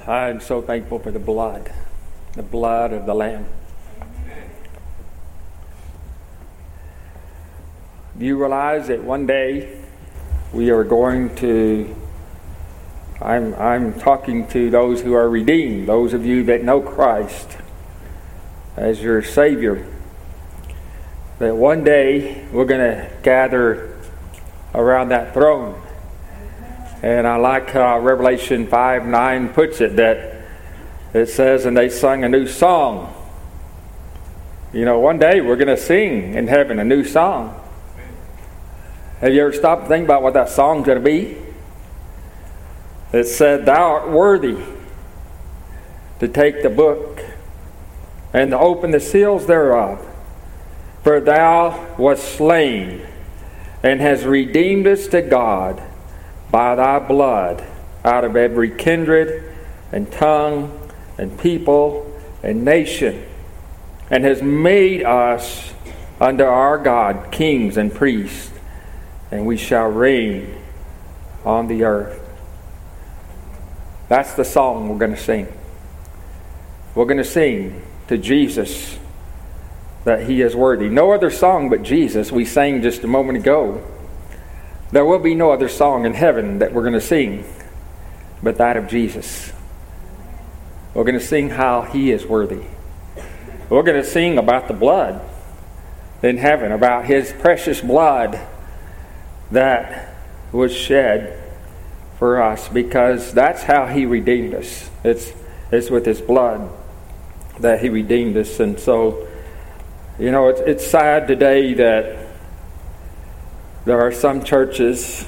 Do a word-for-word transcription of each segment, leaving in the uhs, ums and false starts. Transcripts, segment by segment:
I'm so thankful for the blood, the blood of the Lamb. Do you realize that one day we are going to, I'm, I'm talking to those who are redeemed, those of you that know Christ as your Savior, that one day we're going to gather around that throne. And I like how Revelation five nine puts it, that it says, and they sung a new song. You know, one day we're going to sing in heaven a new song. Have you ever stopped to think about what that song's going to be? It said, "Thou art worthy to take the book and to open the seals thereof. For thou wast slain and hast redeemed us to God by thy blood out of every kindred and tongue and people and nation, and has made us unto our God kings and priests, and we shall reign on the earth." That's the song we're going to sing. We're going to sing to Jesus that He is worthy. No other song but Jesus. We sang just a moment ago. There will be no other song in heaven that we're going to sing but that of Jesus. We're going to sing how He is worthy. We're going to sing about the blood in heaven, about His precious blood that was shed for us, because that's how He redeemed us. It's, it's with His blood that He redeemed us. And so, you know, it's, it's sad today that there are some churches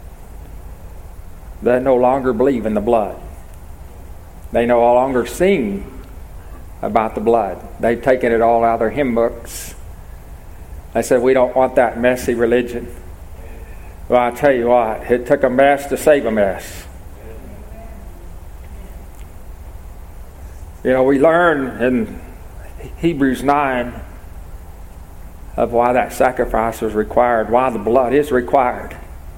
that no longer believe in the blood. They no longer sing about the blood. They've taken it all out of their hymn books. They said, we don't want that messy religion. Well, I'll tell you what, it took a mess to save a mess. You know, we learn in Hebrews nine of why that sacrifice was required, why the blood is required.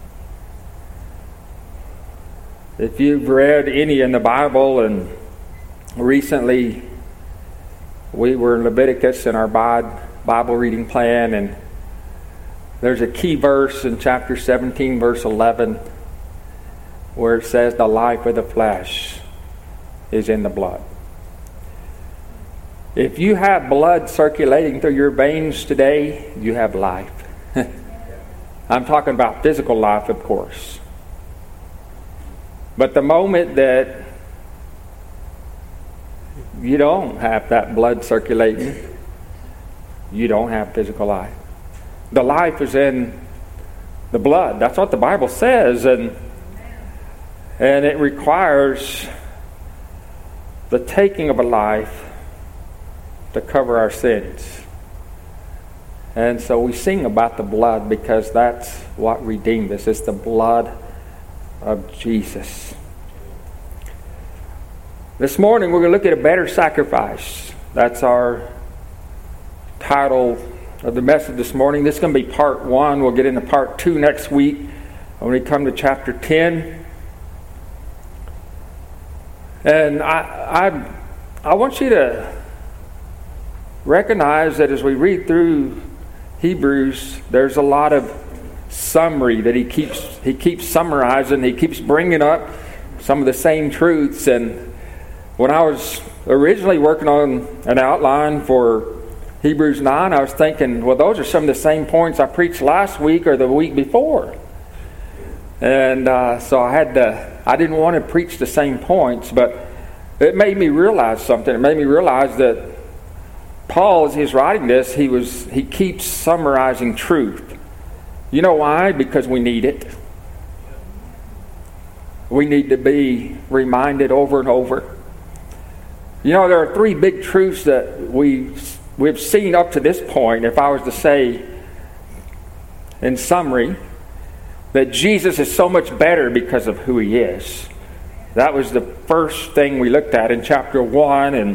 If you've read any in the Bible, and recently we were in Leviticus in our Bible reading plan, and there's a key verse in chapter seventeen, verse eleven, where it says, "The life of the flesh is in the blood." If you have blood circulating through your veins today, you have life. I'm talking about physical life, of course. But the moment that you don't have that blood circulating, you don't have physical life. The life is in the blood. That's what the Bible says. And, and it requires the taking of a life to cover our sins. And so we sing about the blood because that's what redeemed us. It's the blood of Jesus. This morning we're going to look at a better sacrifice. That's our title of the message this morning. This is going to be part one. We'll get into part two next week when we come to chapter ten. And I I, I want you to recognize that as we read through Hebrews, there's a lot of summary that he keeps he keeps summarizing. He keeps bringing up some of the same truths. And when I was originally working on an outline for Hebrews nine, I was thinking, well, those are some of the same points I preached last week or the week before. And uh, so I had to, I didn't want to preach the same points, but it made me realize something. It made me realize that Paul, as he's writing this, he was he keeps summarizing truth. You know why? Because we need it. We need to be reminded over and over. You know, there are three big truths that we we've seen up to this point. If I was to say, in summary, that Jesus is so much better because of who He is. That was the first thing we looked at in chapter one, and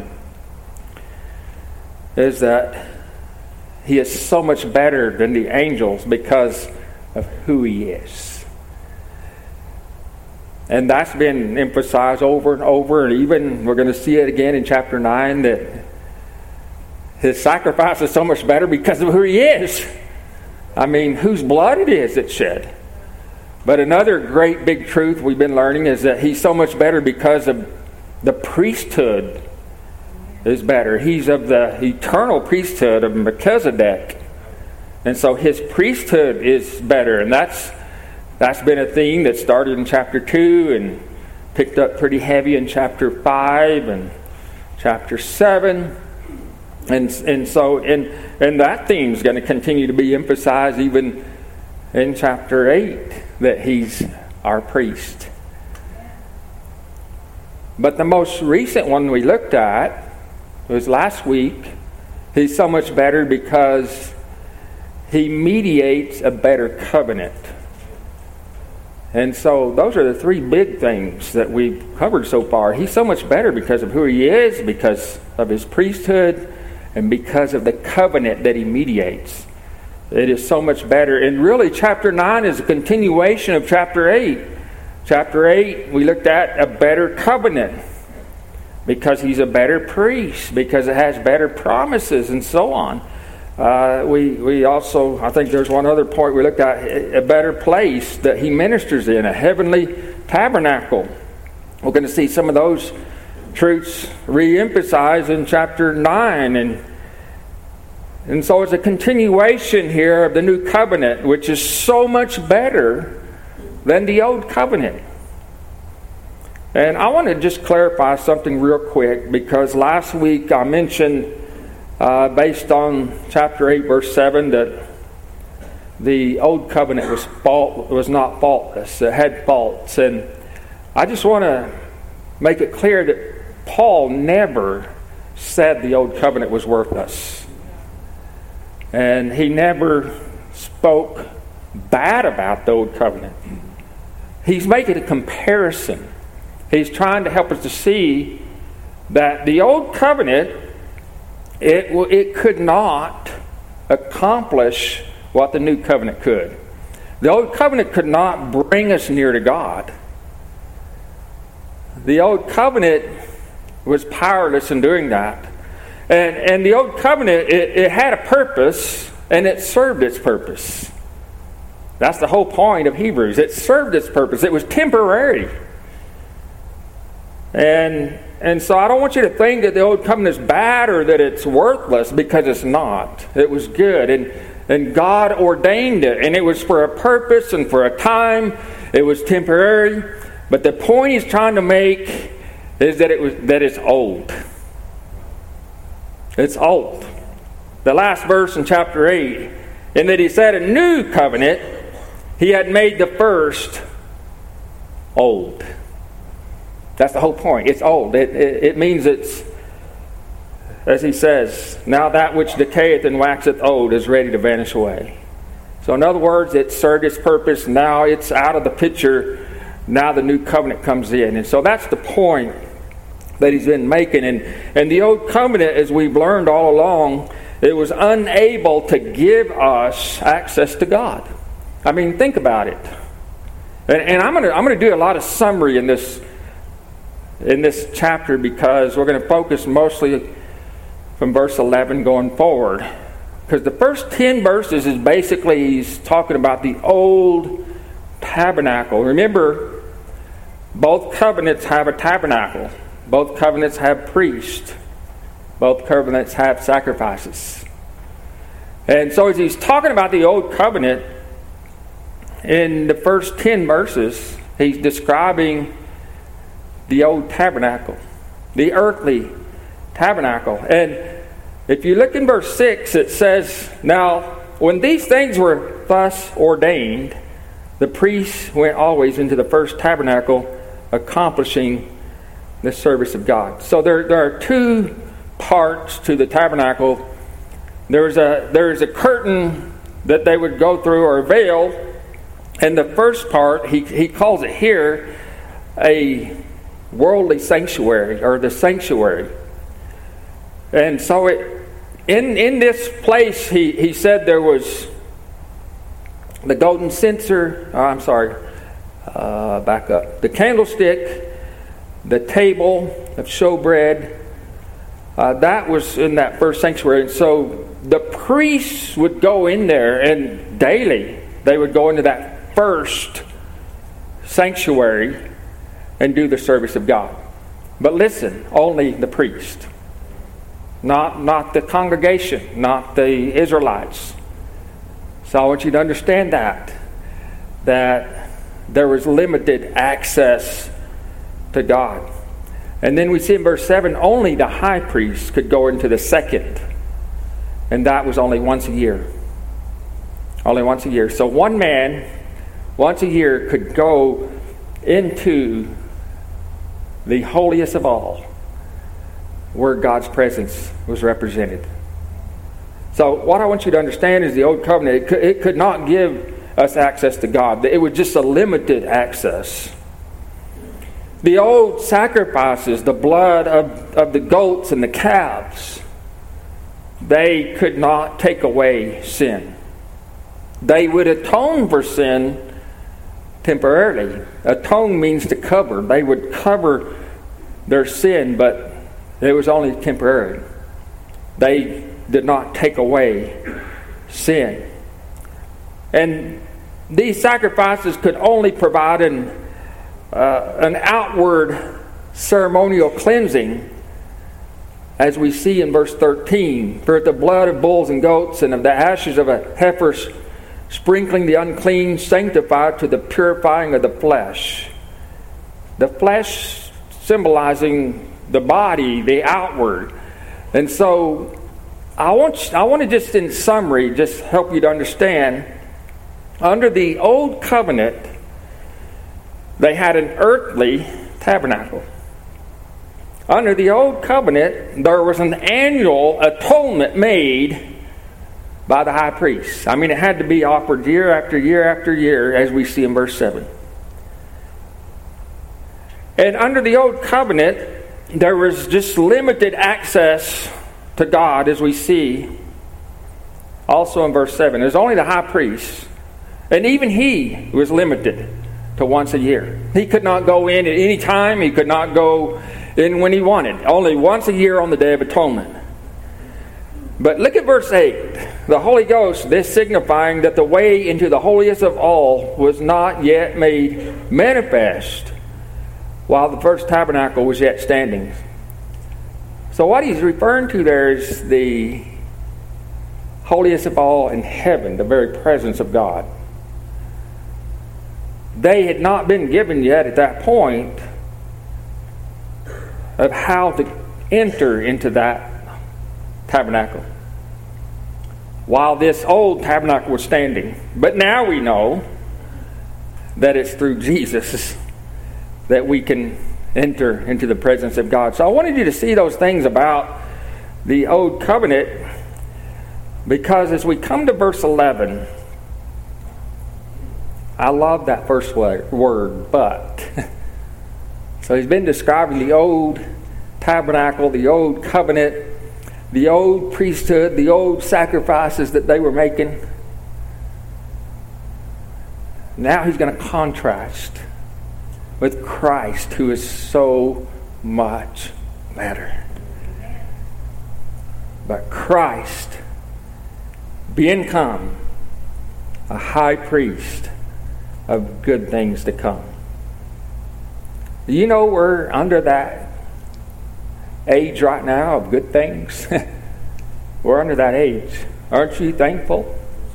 is that He is so much better than the angels because of who He is. And that's been emphasized over and over, and even we're going to see it again in chapter nine, that his sacrifice is so much better because of who he is. I mean, whose blood it is that's shed. But another great big truth we've been learning is that he's so much better because of the priesthood is better. He's of the eternal priesthood of Melchizedek. And so his priesthood is better. And that's that's been a theme that started in chapter two and picked up pretty heavy in chapter five and chapter seven. And and so and, and that theme is going to continue to be emphasized even in chapter eight, that he's our priest. But the most recent one we looked at was last week. He's so much better because he mediates a better covenant. And so those are the three big things that we've covered so far. He's so much better because of who he is, because of his priesthood, and because of the covenant that he mediates. It is so much better. And really, chapter nine is a continuation of chapter eight. Chapter eight, we looked at a better covenant because he's a better priest, because it has better promises, and so on. Uh, we we also, I think there's one other point we looked at, a better place that he ministers in, a heavenly tabernacle. We're going to see some of those truths re-emphasized in chapter nine. And And so it's a continuation here of the new covenant, which is so much better than the old covenant. And I want to just clarify something real quick, because last week I mentioned, uh, based on chapter eight, verse seven, that the old covenant was fault was not faultless. It had faults. And I just want to make it clear that Paul never said the old covenant was worthless. And he never spoke bad about the old covenant. He's making a comparison. He's trying to help us to see that the old covenant, it it could not accomplish what the new covenant could. The old covenant could not bring us near to God. The old covenant was powerless in doing that. And and the old covenant, it, it had a purpose, and it served its purpose. That's the whole point of Hebrews. It served its purpose. It was temporary. And and so I don't want you to think that the old covenant is bad or that it's worthless, because it's not. It was good, and and God ordained it, and it was for a purpose and for a time. It was temporary, but the point he's trying to make is that it was that it's old. It's old. The last verse in chapter eight, and that he said a new covenant, he had made the first old. That's the whole point. It's old. It, it, it means it's, as he says, now that which decayeth and waxeth old is ready to vanish away. So in other words, it served its purpose. Now it's out of the picture. Now the new covenant comes in. And so that's the point that he's been making. And, and the old covenant, as we've learned all along, it was unable to give us access to God. I mean, think about it. And, and I'm going to I'm going to do a lot of summary in this in this chapter, because we're going to focus mostly from verse eleven going forward. Because the first ten verses is basically he's talking about the old tabernacle. Remember, both covenants have a tabernacle. Both covenants have priests. Both covenants have sacrifices. And so as he's talking about the old covenant, in the first ten verses, he's describing the old tabernacle, the earthly tabernacle. And if you look in verse six, it says, now, when these things were thus ordained, the priests went always into the first tabernacle, accomplishing the service of God. So there, there are two parts to the tabernacle. There's a there's a curtain that they would go through, or a veil. And the first part, he he calls it here a worldly sanctuary, or the sanctuary. And so it in in this place, he, he said there was the golden censer. Oh, I'm sorry. Uh, back up. The candlestick, the table of showbread, uh, that was in that first sanctuary. And so the priests would go in there, and daily they would go into that first sanctuary and do the service of God. But listen, only the priest. Not, not the congregation, not the Israelites. So I want you to understand that. That there was limited access to God. And then we see in verse seven, only the high priest could go into the second. And that was only once a year. Only once a year. So one man, once a year, could go into the holiest of all, where God's presence was represented. So what I want you to understand is the Old Covenant, it could, it could not give us access to God. It was just a limited access. The old sacrifices, the blood of, of the goats and the calves, they could not take away sin. They would atone for sin temporarily. Atone means to cover. They would cover their sin, but it was only temporary. They did not take away sin. And these sacrifices could only provide an, uh, an outward ceremonial cleansing, as we see in verse thirteen. For the blood of bulls and goats and of the ashes of a heifer sprinkling the unclean sanctified to the purifying of the flesh. The flesh symbolizing the body, the outward. And so I want, I want to just in summary just help you to understand, under the old covenant, they had an earthly tabernacle. Under the old covenant, there was an annual atonement made by the high priest. I mean, it had to be offered year after year after year, as we see in verse seven. And under the old covenant, there was just limited access to God, as we see also in verse seven. There's only the high priest. And even he was limited to once a year. He could not go in at any time. He could not go in when he wanted. Only once a year on the Day of Atonement. But look at verse eight. The Holy Ghost, this signifying that the way into the holiest of all was not yet made manifest, while the first tabernacle was yet standing. So what he's referring to there is the holiest of all in heaven, the very presence of God. They had not been given yet at that point of how to enter into that tabernacle while this old tabernacle was standing. But now we know that it's through Jesus that we can enter into the presence of God. So I wanted you to see those things about the old covenant, because as we come to verse eleven, I love that first word, but. So he's been describing the old tabernacle, the old covenant, the old priesthood, the old sacrifices that they were making. Now he's going to contrast with Christ, who is so much better. But Christ, being come a high priest of good things to come. You know, we're under that age right now of good things. We're under that age. Aren't you thankful?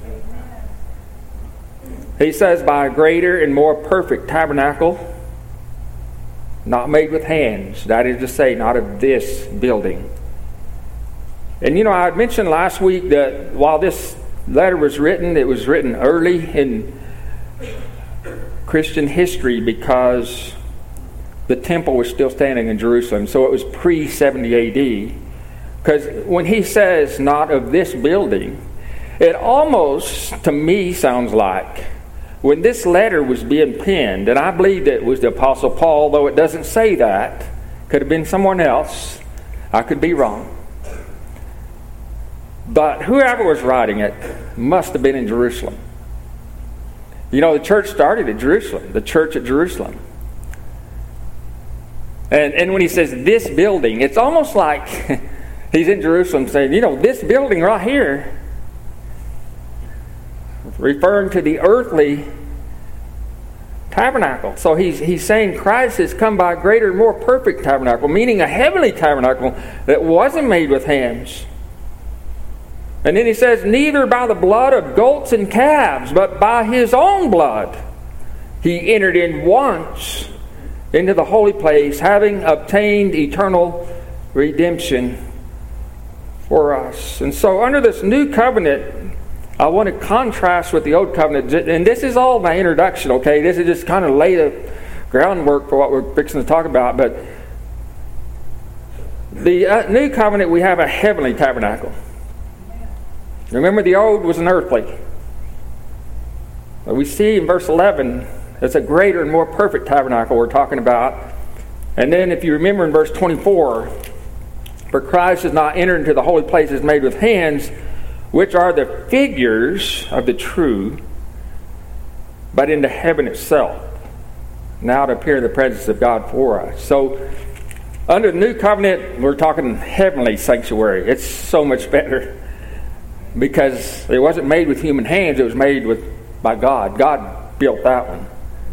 He says, by a greater and more perfect tabernacle, not made with hands, that is to say, not of this building. And you know, I had mentioned last week that while this letter was written, it was written early in Christian history, because the temple was still standing in Jerusalem. So it was pre seventy A D. Because when he says not of this building, it almost to me sounds like when this letter was being penned, and I believe that it was the Apostle Paul, though it doesn't say that, could have been someone else, I could be wrong, but whoever was writing it must have been in Jerusalem. You know, the church started at Jerusalem, the church at Jerusalem. And, and when he says this building, it's almost like he's in Jerusalem saying, you know, this building right here, referring to the earthly tabernacle. So he's, he's saying Christ has come by a greater and more perfect tabernacle, meaning a heavenly tabernacle that wasn't made with hands. And then he says, neither by the blood of goats and calves, but by his own blood he entered in once into the holy place, having obtained eternal redemption for us. And so under this new covenant, I want to contrast with the old covenant. And this is all my introduction, okay? This is just kind of lay the groundwork for what we're fixing to talk about. But the uh, new covenant, we have a heavenly tabernacle. Remember, the old was an earthly. But we see in verse eleven, it's a greater and more perfect tabernacle we're talking about. And then if you remember in verse twenty-four, for Christ has not entered into the holy places made with hands, which are the figures of the true, but into heaven itself, now to appear in the presence of God for us. So, under the new covenant, we're talking heavenly sanctuary. It's so much better because it wasn't made with human hands, it was made with by God. God built that one.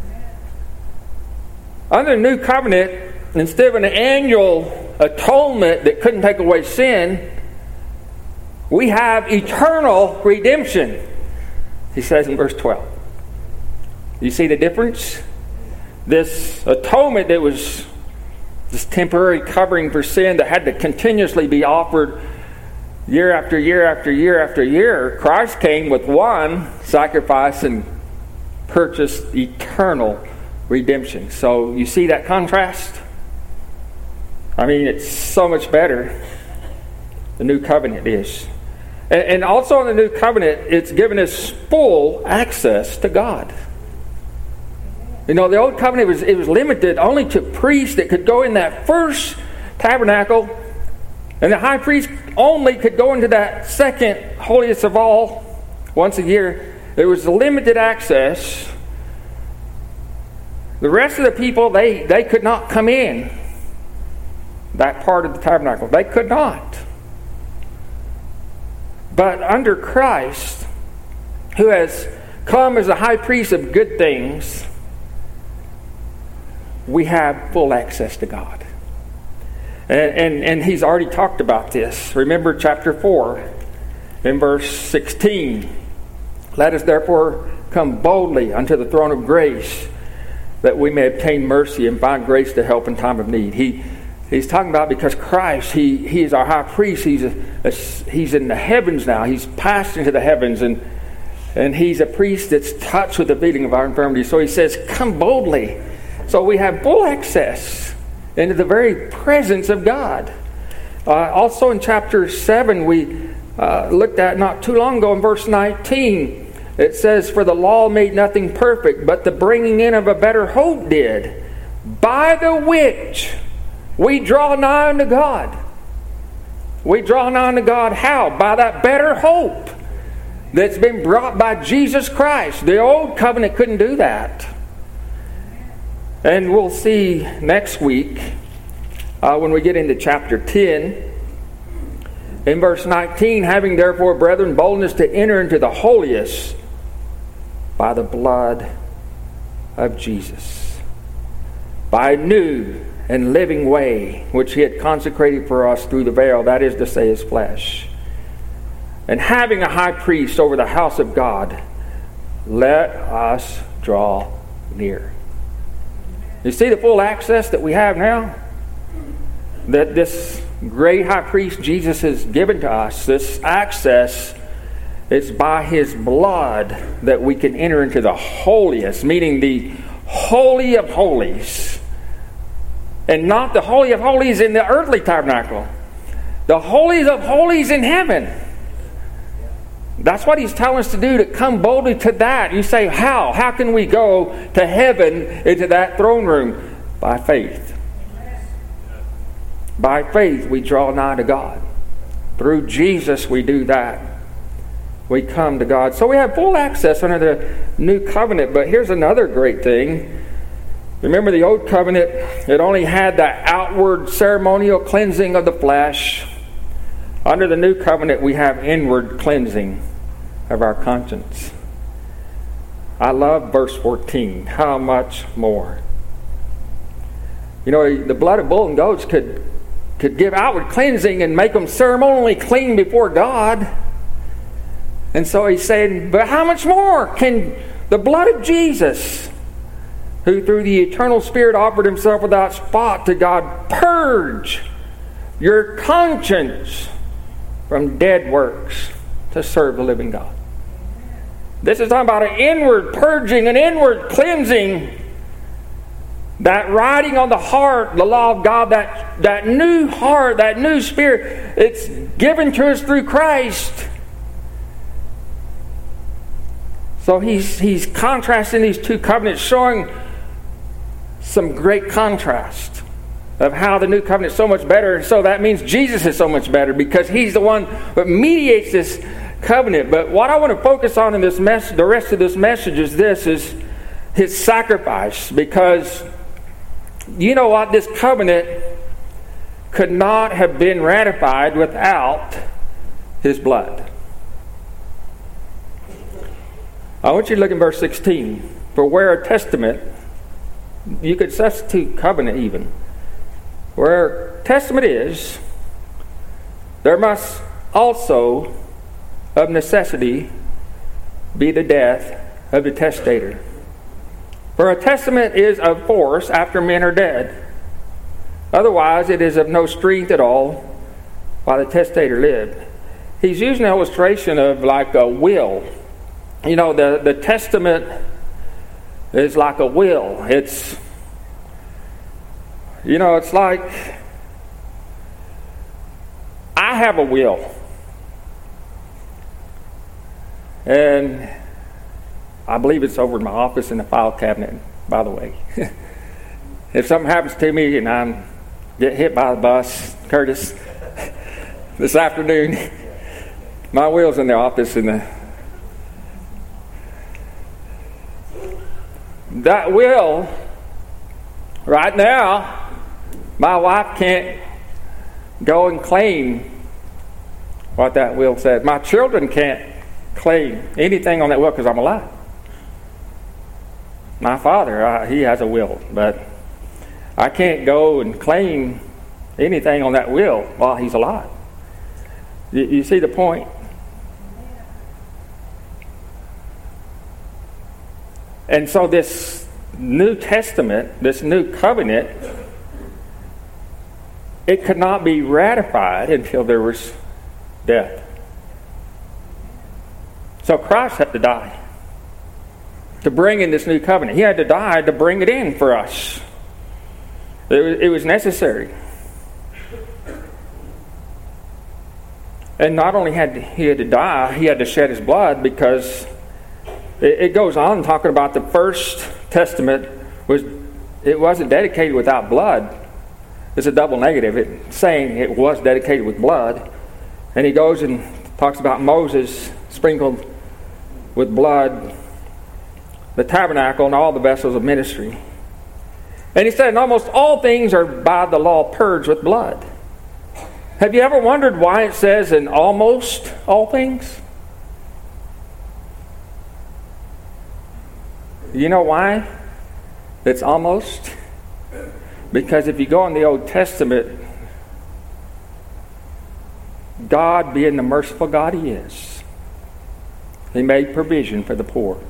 Under the new covenant, instead of an annual atonement that couldn't take away sin, we have eternal redemption, he says in verse twelve. You see the difference? This atonement that was this temporary covering for sin that had to continuously be offered year after year after year after year, Christ came with one sacrifice and purchased eternal redemption. So you see that contrast? I mean, it's so much better. The new covenant is. And also in the new covenant, it's given us full access to God. You know, the old covenant was it was limited only to priests that could go in that first tabernacle, and the high priest only could go into that second holiest of all once a year. There was limited access. The rest of the people, they, they could not come in that part of the tabernacle. They could not. But under Christ, who has come as a high priest of good things, we have full access to God. And, and, and he's already talked about this. Remember chapter four, in verse sixteen. Let us therefore come boldly unto the throne of grace, that we may obtain mercy and find grace to help in time of need. He He's talking about because Christ, He He is our high priest. He's a, a, He's in the heavens now. He's passed into the heavens, and and He's a priest that's touched with the feeling of our infirmity. So He says, come boldly. So we have full access into the very presence of God. Uh, also in chapter seven, we uh, looked at not too long ago in verse nineteen. It says, for the law made nothing perfect, but the bringing in of a better hope did, by the which we draw nigh unto God. We draw nigh unto God how? By that better hope that's been brought by Jesus Christ. The old covenant couldn't do that. And we'll see next week uh, when we get into chapter ten. In verse nineteen, having therefore, brethren, boldness to enter into the holiest by the blood of Jesus, by a new and living way, which He had consecrated for us through the veil, that is to say, His flesh. And having a high priest over the house of God, let us draw near. You see the full access that we have now? That this great high priest Jesus has given to us, this access, it's by His blood that we can enter into the holiest, meaning the holy of holies. And not the holy of holies in the earthly tabernacle. The holies of holies in heaven. That's what He's telling us to do, to come boldly to that. You say, how? How can we go to heaven, into that throne room? By faith. By faith we draw nigh to God. Through Jesus we do that. we come to God. So we have full access under the new covenant. But here's another great thing. Remember the old covenant, it only had the outward ceremonial cleansing of the flesh. Under the new covenant, we have inward cleansing of our conscience. I love verse fourteen. How much more? You know, the blood of bulls and goats could, could give outward cleansing and make them ceremonially clean before God. And so he's saying, but how much more can the blood of Jesus, who through the eternal Spirit offered himself without spot to God, purge your conscience from dead works to serve the living God? This is talking about an inward purging, an inward cleansing, that writing on the heart, the law of God, that, that new heart, that new spirit, it's given to us through Christ. So he's, he's contrasting these two covenants, showing some great contrast of how the new covenant is so much better. So that means Jesus is so much better because he's the one that mediates this covenant. But what I want to focus on in this mess, the rest of this message is this, is his sacrifice. Because you know what? This covenant could not have been ratified without his blood. I want you to look in verse sixteen. For where a testament, you could substitute covenant even. Where testament is, there must also of necessity be the death of the testator. For a testament is of force after men are dead. Otherwise it is of no strength at all while the testator lived. He's using an illustration of like a will. You know, the, the testament is like a will. It's, you know, it's like I have a will. And I believe it's over in my office in the file cabinet, by the way. If something happens to me and I get hit by the bus, Curtis, this afternoon, my will's in the office in the... That will, right now, my wife can't go and claim what that will says. My children can't claim anything on that will because I'm alive. My father, uh, he has a will, but I can't go and claim anything on that will while he's alive. You, you see the point? And so this New Testament, this new covenant, it could not be ratified until there was death. So Christ had to die to bring in this new covenant. He had to die to bring it in for us. It was, it was necessary. And not only had to, he had to die, he had to shed his blood, because it, it goes on talking about the first testament was it wasn't dedicated without blood. It's a double negative. It's saying it was dedicated with blood. And he goes and talks about Moses sprinkled with blood the tabernacle and all the vessels of ministry. And he said, and almost all things are by the law purged with blood. Have you ever wondered why it says in almost all things? You know why it's almost? Because if you go in the Old Testament, God, being the merciful God He is, He made provision for the poor.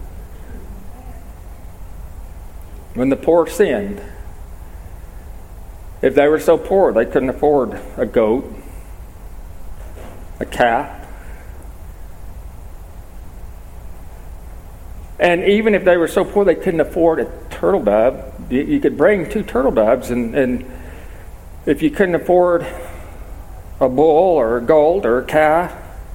When the poor sinned, if they were so poor they couldn't afford a goat, a calf, and even if they were so poor they couldn't afford a turtle dove, you, you could bring two turtle doves, and, and if you couldn't afford a bull or a goat or a calf,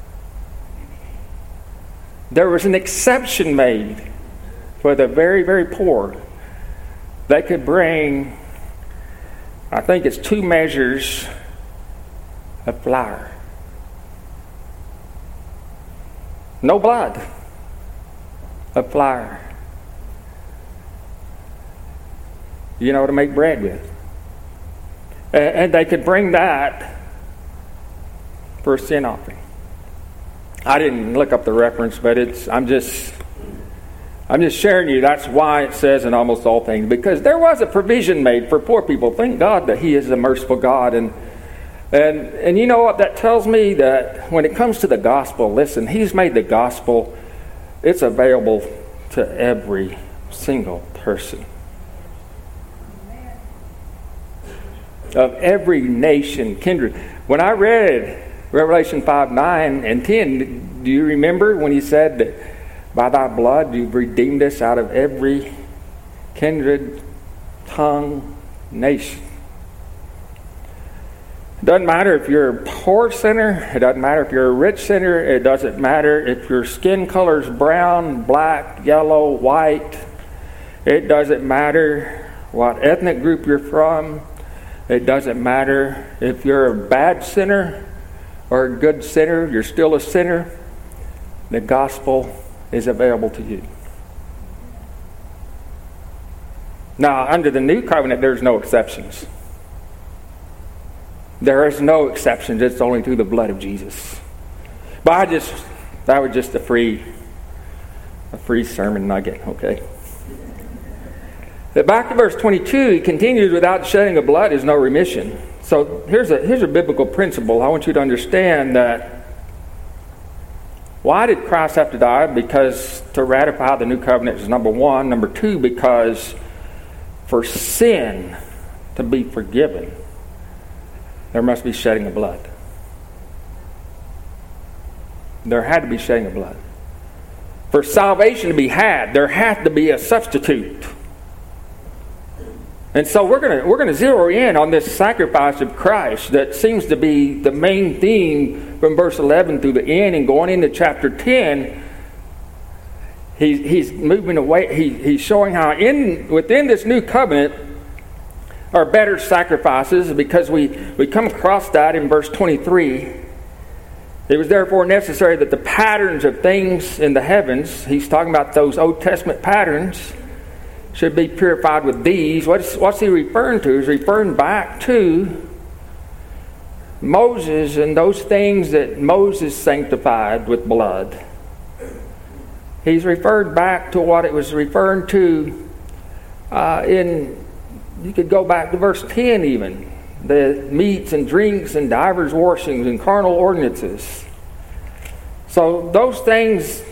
there was an exception made for the very, very poor. They could bring, I think it's two measures of flour. no blood, of flour. You know, to make bread with. And they could bring that for a sin offering. I didn't look up the reference, but it's I'm just I'm just sharing you. That's why it says in almost all things, because there was a provision made for poor people. Thank God that He is a merciful God, and and and you know what that tells me, that when it comes to the gospel, listen, He's made the gospel, it's available to every single person of every nation, kindred. When I read Revelation five, nine, and ten, do you remember when He said that by Thy blood you've redeemed us out of every kindred, tongue, nation? It doesn't matter if you're a poor sinner. It doesn't matter if you're a rich sinner. It doesn't matter if your skin color is brown, black, yellow, white. It doesn't matter what ethnic group you're from. It doesn't matter if you're a bad sinner or a good sinner. You're still a sinner. The gospel is available to you. Now, under the new covenant, there's no exceptions. There is no exceptions. It's only through the blood of Jesus. But I just, that was just a free, a free sermon nugget, okay? Back to verse twenty-two, he continues, without shedding of blood is no remission. So here's a here's a biblical principle. I want you to understand that. Why did Christ have to die? Because to ratify the new covenant is number one. Number two, because for sin to be forgiven, there must be shedding of blood. There had to be shedding of blood. For salvation to be had, there had to be a substitute. And so we're going to we're going to zero in on this sacrifice of Christ that seems to be the main theme from verse eleven through the end, and going into chapter ten. He's he's moving away. He, he's showing how in within this new covenant are better sacrifices, because we, we come across that in verse twenty-three. It was therefore necessary that the patterns of things in the heavens, he's talking about those Old Testament patterns, should be purified with these. What's, what's he referring to? He's referring back to Moses and those things that Moses sanctified with blood. He's referred back to what it was referring to uh, in, you could go back to verse ten even, the meats and drinks and divers washings and carnal ordinances. So those things,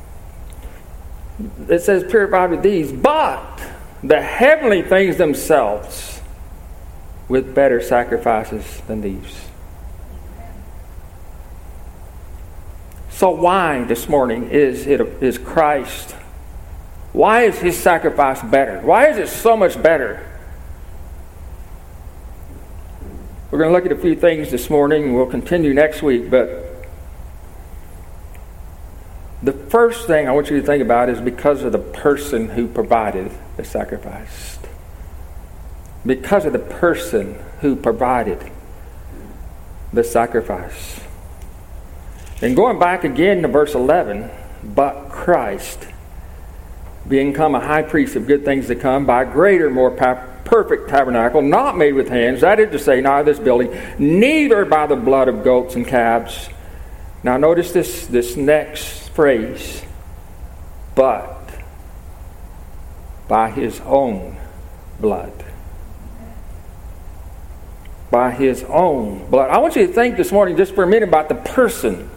it says purified with these, but the heavenly things themselves with better sacrifices than these. So why this morning is it is Christ? Why is His sacrifice better? Why is it so much better? We're going to look at a few things this morning, and we'll continue next week, but the first thing I want you to think about is because of the person who provided the sacrifice. Because of the person who provided the sacrifice. And going back again to verse eleven, but Christ, being come a high priest of good things to come, by a greater, more perfect tabernacle, not made with hands, that is to say, not of this building, neither by the blood of goats and calves. Now notice this, this next phrase, but by His own blood. By His own blood. I want you to think this morning just for a minute about the person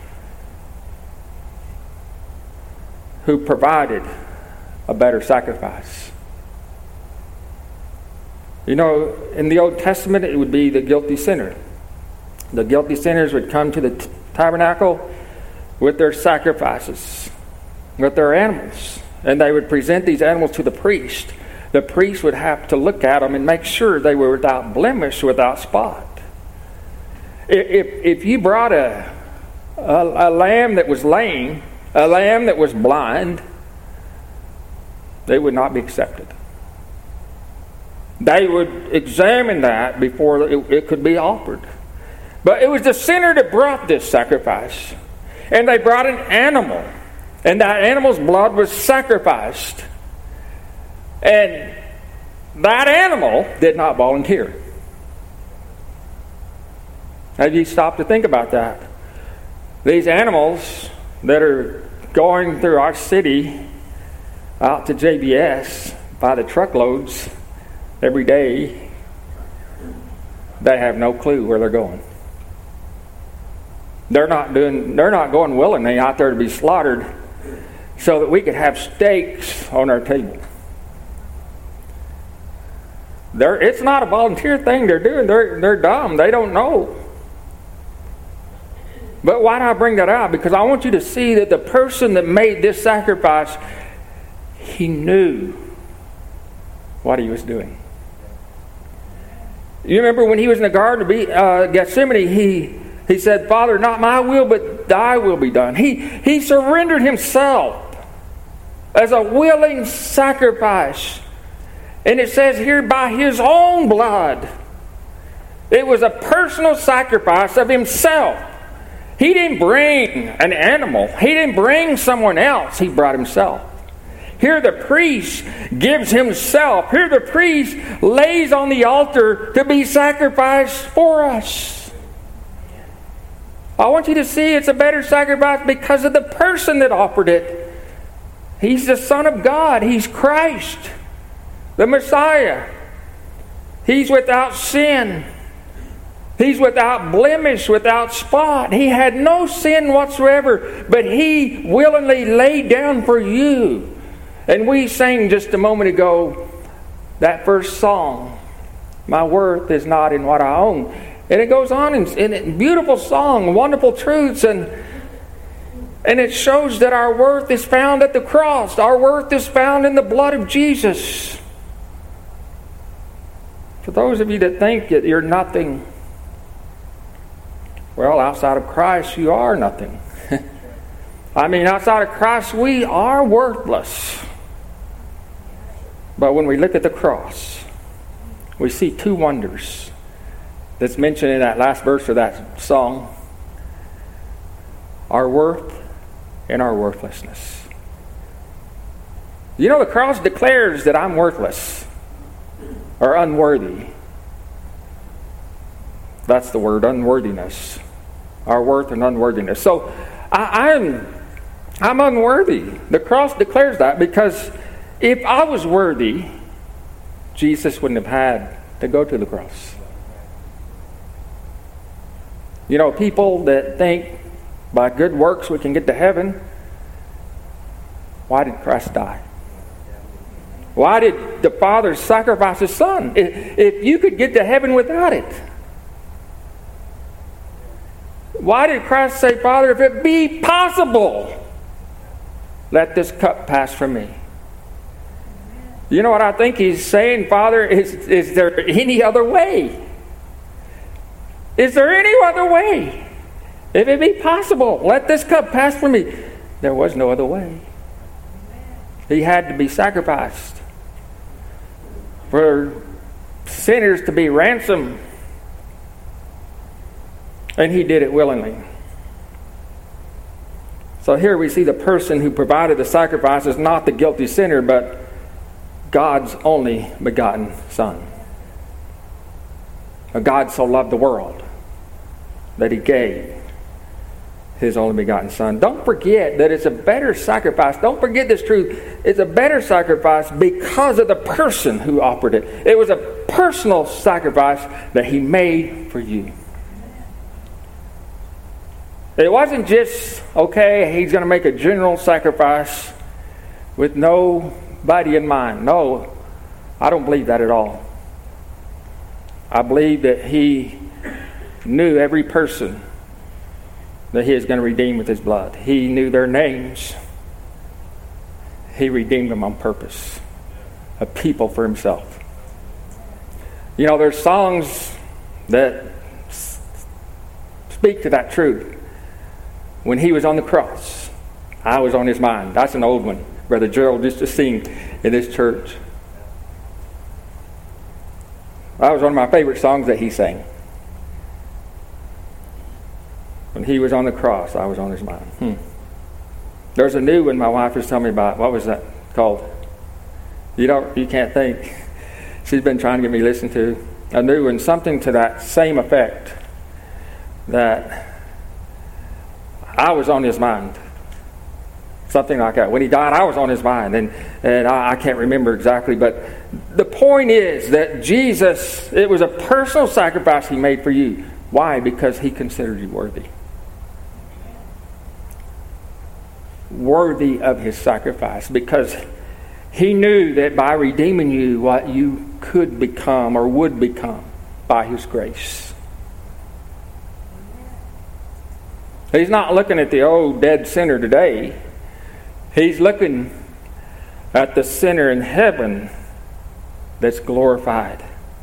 who provided a better sacrifice. You know, in the Old Testament, it would be the guilty sinner. The guilty sinners would come to the t- tabernacle with their sacrifices, with their animals, and they would present these animals to the priest. The priest would have to look at them and make sure they were without blemish, without spot. If, if you brought a, a, a lamb that was lame, a lamb that was blind, they would not be accepted. They would examine that before it, it could be offered. But it was the sinner that brought this sacrifice. And they brought an animal. And that animal's blood was sacrificed. And that animal did not volunteer. Have you stopped to think about that? These animals that are going through our city out to J B S by the truckloads every day, they have no clue where they're going. They're not doing they're not going willingly out there to be slaughtered so that we could have steaks on our table. They're, it's not a volunteer thing they're doing. They're they're dumb. They don't know. But why do I bring that out? Because I want you to see that the person that made this sacrifice, he knew what he was doing. You remember when he was in the Garden of uh, Gethsemane, he, he said, Father, not my will, but thy will be done. He, he surrendered himself as a willing sacrifice. And it says here, by his own blood. It was a personal sacrifice of himself. He didn't bring an animal. He didn't bring someone else. He brought himself. Here the priest gives himself. Here the priest lays on the altar to be sacrificed for us. I want you to see it's a better sacrifice because of the person that offered it. He's the Son of God. He's Christ, the Messiah. He's without sin. He's without blemish, without spot. He had no sin whatsoever, but he willingly laid down for you. And we sang just a moment ago that first song, My Worth is Not in What I Own. And it goes on in, in a beautiful song, wonderful truths, and and it shows that our worth is found at the cross. Our worth is found in the blood of Jesus. For those of you that think that you're nothing, well, outside of Christ, you are nothing. I mean, outside of Christ, we are worthless. But when we look at the cross, we see two wonders that's mentioned in that last verse of that song. Our worth and our worthlessness. You know, the cross declares that I'm worthless or unworthy. That's the word, unworthiness. Our worth and unworthiness. So I, I'm I'm unworthy. The cross declares that because if I was worthy, Jesus wouldn't have had to go to the cross. You know, people that think by good works we can get to heaven, why did Christ die? Why did the Father sacrifice His Son? If you could get to heaven without it. Why did Christ say, Father, if it be possible, let this cup pass from me? You know what I think He's saying, Father? Is, is there any other way? Is there any other way? If it be possible, let this cup pass from me. There was no other way. He had to be sacrificed for sinners to be ransomed. And He did it willingly. So here we see the person who provided the sacrifice is not the guilty sinner, but God's only begotten Son. God so loved the world that He gave His only begotten Son. Don't forget that it's a better sacrifice. Don't forget this truth. It's a better sacrifice because of the person who offered it. It was a personal sacrifice that He made for you. It wasn't just, okay, He's going to make a general sacrifice with nobody in mind. No, I don't believe that at all. I believe that He knew every person that He is going to redeem with His blood. He knew their names. He redeemed them on purpose. A people for Himself. You know, there's songs that speak to that truth. When He was on the cross, I was on His mind. That's an old one. Brother Gerald used to sing in this church. That was one of my favorite songs that he sang. When he was on the cross, I was on his mind. Hmm. There's a new one my wife was telling me about. What was that called? You don't, you can't think. She's been trying to get me to listen to a new one, something to that same effect. That I was on his mind. Something like that. When he died, I was on his mind. And, and I, I can't remember exactly. But the point is that Jesus, it was a personal sacrifice he made for you. Why? Because he considered you worthy. Worthy of his sacrifice. Because he knew that by redeeming you, what you could become or would become by his grace. He's not looking at the old dead sinner today. He's looking at the sinner in heaven that's glorified,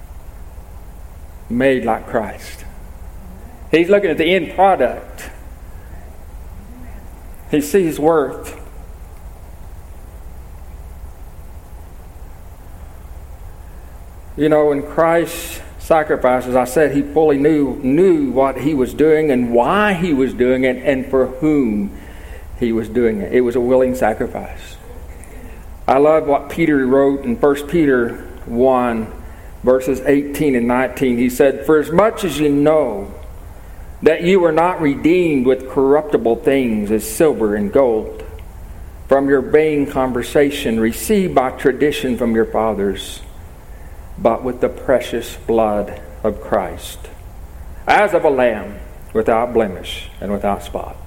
made like Christ. He's looking at the end product. He sees worth. You know, in Christ's sacrifice, as I said, he fully knew knew what he was doing and why he was doing it and for whom he was doing it. It was a willing sacrifice. I love what Peter wrote in First Peter one, verses eighteen and nineteen. He said, "For as much as you know that you were not redeemed with corruptible things as silver and gold from your vain conversation received by tradition from your fathers, but with the precious blood of Christ, as of a lamb without blemish and without spot."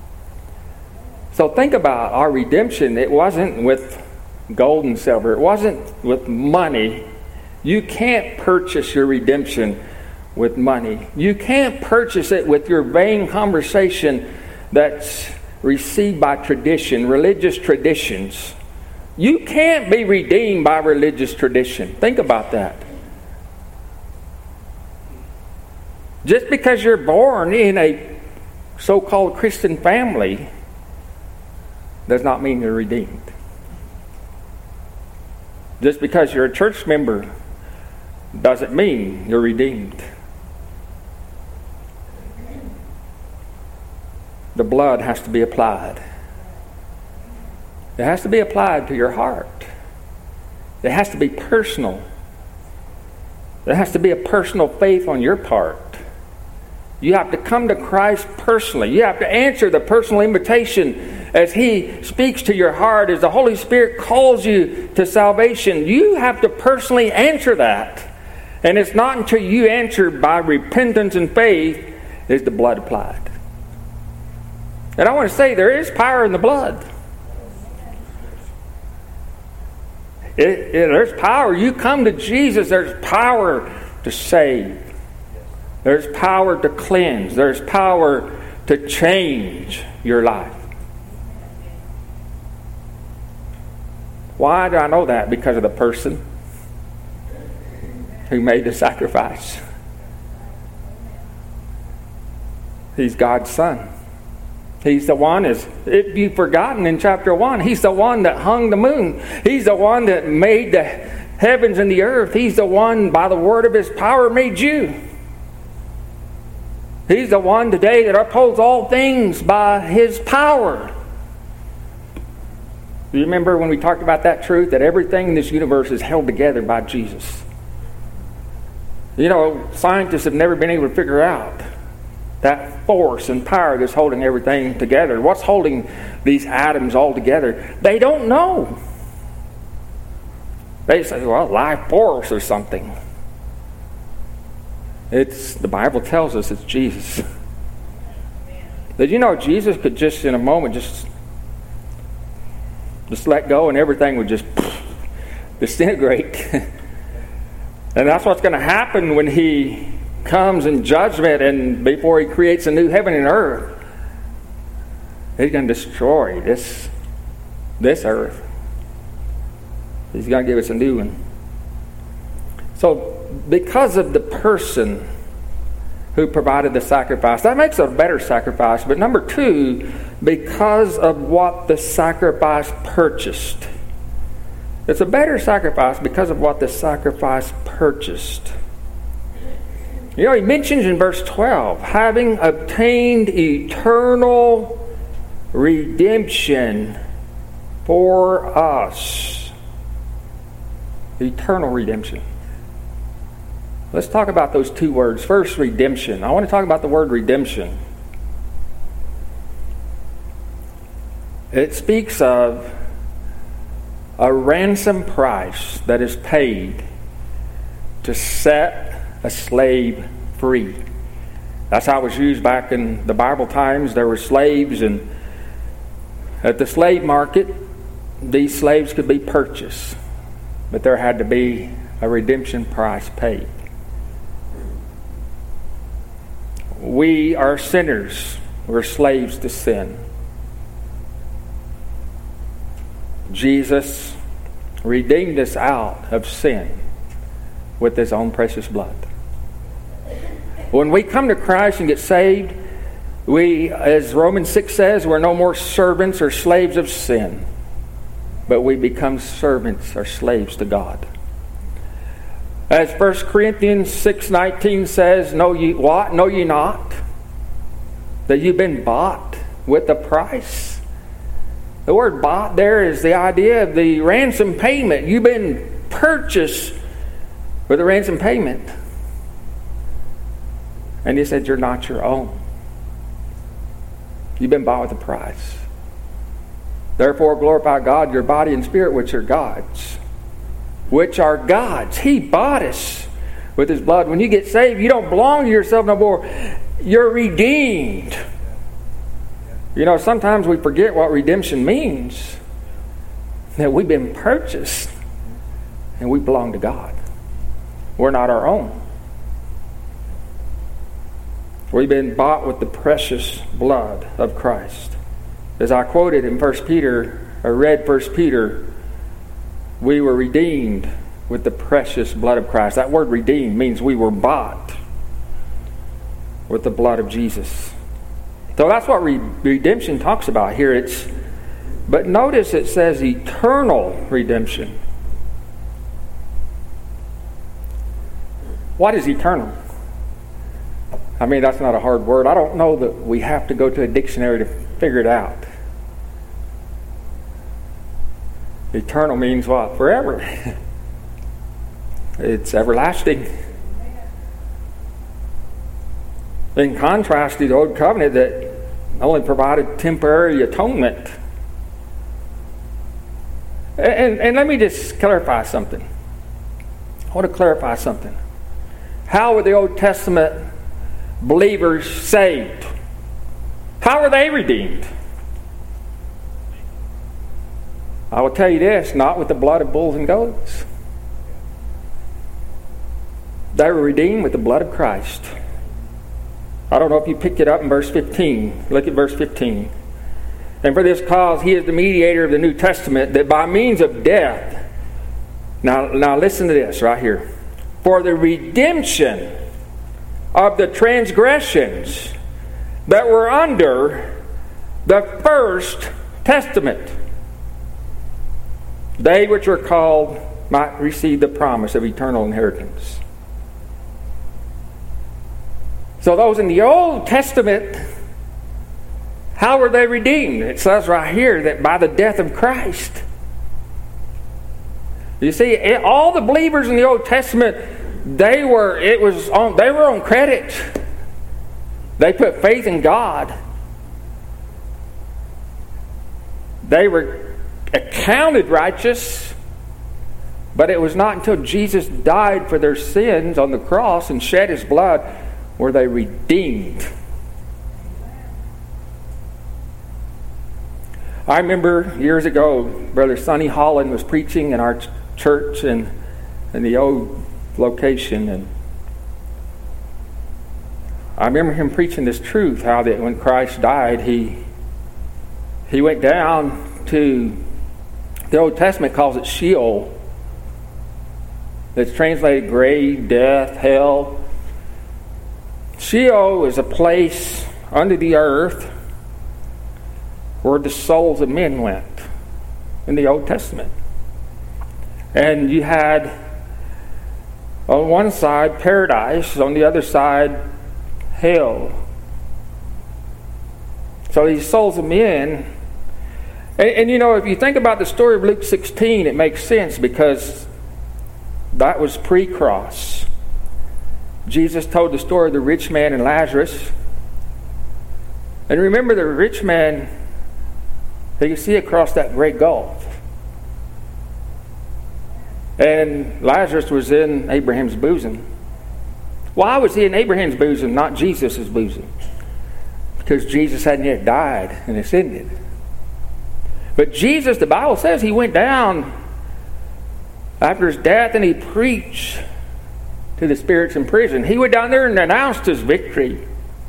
So think about our redemption. It wasn't with gold and silver. It wasn't with money. You can't purchase your redemption with money. You can't purchase it with your vain conversation that's received by tradition, religious traditions. You can't be redeemed by religious tradition. Think about that. Just because you're born in a so-called Christian family does not mean you're redeemed. Just because you're a church member doesn't mean you're redeemed. The blood has to be applied. It has to be applied to your heart. It has to be personal. There has to be a personal faith on your part. You have to come to Christ personally. You have to answer the personal invitation as he speaks to your heart, as the Holy Spirit calls you to salvation. You have to personally answer that. And it's not until you answer by repentance and faith is the blood applied. And I want to say there is power in the blood. It, it, there's power. You come to Jesus, there's power to save. There's power to cleanse. There's power to change your life. Why do I know that? Because of the person who made the sacrifice. He's God's Son. He's the one, as if you've forgotten in chapter one, he's the one that hung the moon. He's the one that made the heavens and the earth. He's the one, by the word of his power, made you. He's the one today that upholds all things by his power. Do you remember when we talked about that truth, that everything in this universe is held together by Jesus? You know, scientists have never been able to figure out that force and power that's holding everything together. What's holding these atoms all together? They don't know. They say, well, life force or something. It's, the Bible tells us it's Jesus. Did you know Jesus could just in a moment just just let go and everything would just disintegrate? And that's what's going to happen when he comes in judgment and before he creates a new heaven and earth. He's going to destroy this, this earth. He's going to give us a new one. So because of the person who provided the sacrifice, that makes a better sacrifice. But number two, because of what the sacrifice purchased. It's a better sacrifice because of what the sacrifice purchased. You know, he mentions in verse twelve, having obtained eternal redemption for us. Eternal redemption. Let's talk about those two words. First, redemption. I want to talk about the word redemption. It speaks of a ransom price that is paid to set a slave free. That's how it was used back in the Bible times. There were slaves, and at the slave market, these slaves could be purchased, but there had to be a redemption price paid. We are sinners. We're slaves to sin. Jesus redeemed us out of sin with His own precious blood. When we come to Christ and get saved, we, as Romans six says, we're no more servants or slaves of sin, but we become servants or slaves to God. As First Corinthians six nineteen says, know ye what? Know ye not that you've been bought with a price? The word bought there is the idea of the ransom payment. You've been purchased with a ransom payment. And He said, you're not your own. You've been bought with a price. Therefore glorify God, your body and spirit, which are God's. Which are God's. He bought us with His blood. When you get saved, you don't belong to yourself no more. You're redeemed. You know, sometimes we forget what redemption means. That we've been purchased and we belong to God. We're not our own. We've been bought with the precious blood of Christ. As I quoted in First Peter, or read First Peter, we were redeemed with the precious blood of Christ. That word redeemed means we were bought with the blood of Jesus. So that's what re- redemption talks about here. It's, but notice it says eternal redemption. What is eternal? I mean, that's not a hard word. I don't know that we have to go to a dictionary to figure it out. Eternal means what? Forever. It's everlasting. In contrast to the Old Covenant that only provided temporary atonement. And, and let me just clarify something. I want to clarify something. How were the Old Testament believers saved? How were they redeemed? I will tell you this, not with the blood of bulls and goats. They were redeemed with the blood of Christ. I don't know if you picked it up in verse fifteen. Look at verse fifteen. And for this cause He is the mediator of the New Testament, that by means of death. Now, now listen to this right here. For the redemption of the transgressions that were under the first testament, they which were called might receive the promise of eternal inheritance. So those in the Old Testament, how were they redeemed? It says right here that by the death of Christ. You see, all the believers in the Old Testament, they were it was on they were on credit. They put faith in God. They were accounted righteous, but it was not until Jesus died for their sins on the cross and shed His blood were they redeemed. I remember years ago, Brother Sonny Holland was preaching in our ch- church in, in the old location, and I remember him preaching this truth, how that when Christ died, he he went down to, the Old Testament calls it Sheol. It's translated grave, death, hell. Sheol is a place under the earth where the souls of men went in the Old Testament. And you had On one side, paradise. On the other side, hell. So he souls them in. And, and you know, if you think about the story of Luke sixteen, it makes sense because that was pre-cross. Jesus told the story of the rich man and Lazarus. And remember, the rich man, he could see across that great gulf. And Lazarus was in Abraham's bosom. Why was he in Abraham's bosom, not Jesus' bosom? Because Jesus hadn't yet died and ascended. But Jesus, the Bible says, he went down after his death and he preached to the spirits in prison. He went down there and announced his victory.